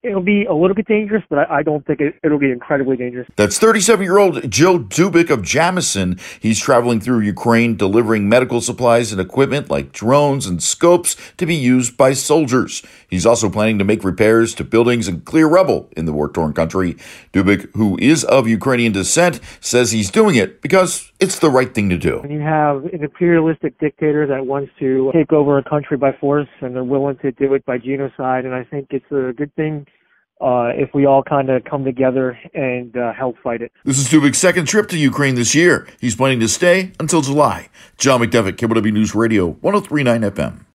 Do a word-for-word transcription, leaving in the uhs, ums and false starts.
It'll be a little bit dangerous, but I, I don't think it, it'll be incredibly dangerous. That's thirty-seven-year-old Joe Dubik of Jamison. He's traveling through Ukraine delivering medical supplies and equipment like drones and scopes to be used by soldiers. He's also planning to make repairs to buildings and clear rubble in the war-torn country. Dubik, who is of Ukrainian descent, says he's doing it because it's the right thing to do. When you have an imperialistic dictator that wants to take over a country by force and they're willing to do it by genocide, and I think it's a good thing Uh, if we all kind of come together and uh, help fight it. This is Dubik's second trip to Ukraine this year. He's planning to stay until July. John McDevitt, K B W News Radio, one oh three point nine F M.